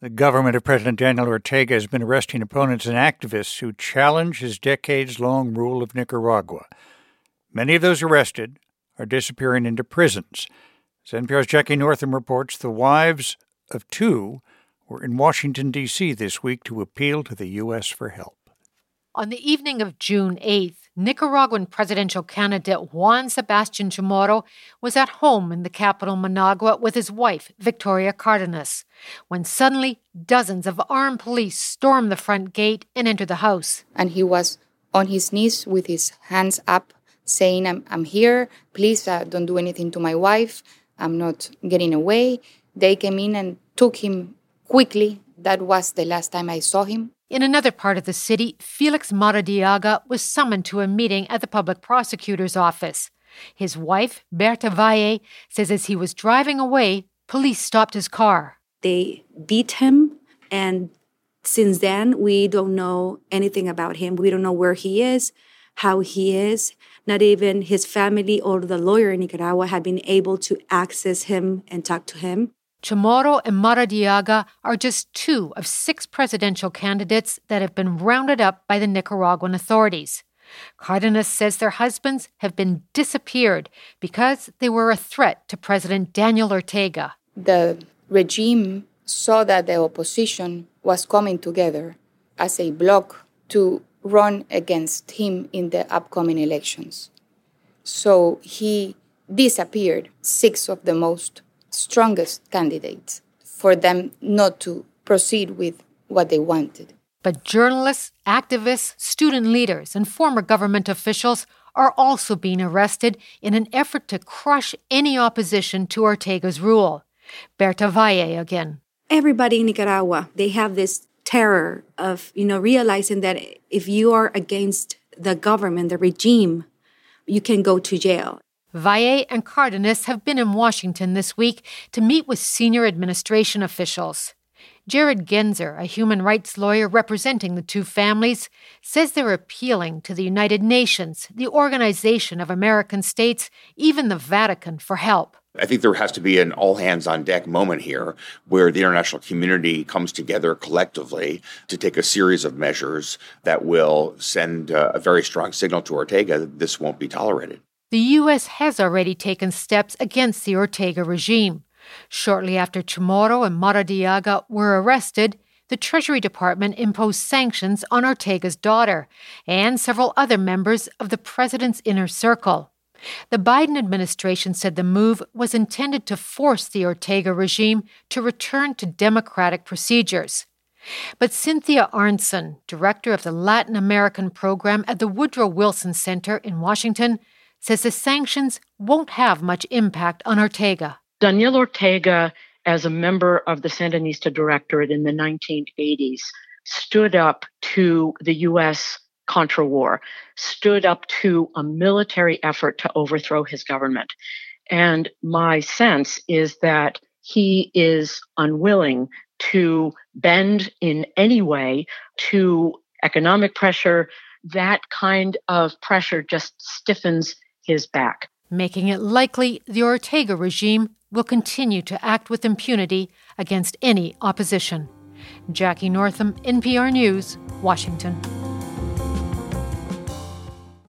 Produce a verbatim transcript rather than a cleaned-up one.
The government of President Daniel Ortega has been arresting opponents and activists who challenge his decades-long rule of Nicaragua. Many of those arrested are disappearing into prisons. As N P R's Jackie Northam reports, the wives of two were in Washington, D C this week to appeal to the U S for help. On the evening of June eighth, Nicaraguan presidential candidate Juan Sebastian Chamorro was at home in the capital Managua with his wife, Victoria Cardenas, when suddenly dozens of armed police stormed the front gate and entered the house. And he was on his knees with his hands up, saying, I'm, I'm here, please uh, don't do anything to my wife, I'm not getting away. They came in and took him quickly. That was the last time I saw him. In another part of the city, Felix Maradiaga was summoned to a meeting at the public prosecutor's office. His wife, Berta Valle, says as he was driving away, police stopped his car. They beat him, and since then, we don't know anything about him. We don't know where he is, how he is. Not even his family or the lawyer in Nicaragua had been able to access him and talk to him. Chamorro and Maradiaga are just two of six presidential candidates that have been rounded up by the Nicaraguan authorities. Cardenas says their husbands have been disappeared because they were a threat to President Daniel Ortega. The regime saw that the opposition was coming together as a bloc to run against him in the upcoming elections. So he disappeared six of the most strongest candidates for them not to proceed with what they wanted. But journalists, activists, student leaders, and former government officials are also being arrested in an effort to crush any opposition to Ortega's rule. Berta Valle again. Everybody in Nicaragua, they have this terror of, you know, realizing that if you are against the government, the regime, you can go to jail. Valle and Cardenas have been in Washington this week to meet with senior administration officials. Jared Genzer, a human rights lawyer representing the two families, says they're appealing to the United Nations, the Organization of American States, even the Vatican for help. I think there has to be an all-hands-on-deck moment here where the international community comes together collectively to take a series of measures that will send a very strong signal to Ortega that this won't be tolerated. The U S has already taken steps against the Ortega regime. Shortly after Chamorro and Maradiaga were arrested, the Treasury Department imposed sanctions on Ortega's daughter and several other members of the president's inner circle. The Biden administration said the move was intended to force the Ortega regime to return to democratic procedures. But Cynthia Arnson, director of the Latin American program at the Woodrow Wilson Center in Washington, says the sanctions won't have much impact on Ortega. Daniel Ortega, as a member of the Sandinista Directorate in the nineteen eighties, stood up to the U S Contra War, stood up to a military effort to overthrow his government. And my sense is that he is unwilling to bend in any way to economic pressure. That kind of pressure just stiffens his back, making it likely the Ortega regime will continue to act with impunity against any opposition. Jackie Northam, N P R News, Washington.